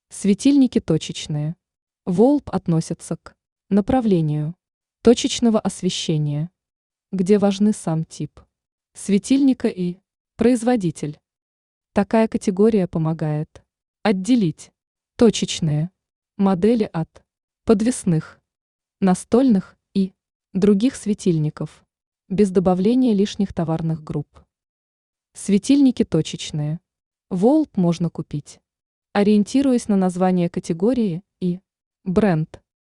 Светильники точечные. ВОЛП относятся к направлению точечного освещения, где важны сам тип светильника и производитель. Такая категория помогает отделить точечные модели от подвесных, настольных и других светильников без добавления лишних товарных групп. Светильники точечные. ВОЛП можно купить, ориентируясь на название категории и бренд.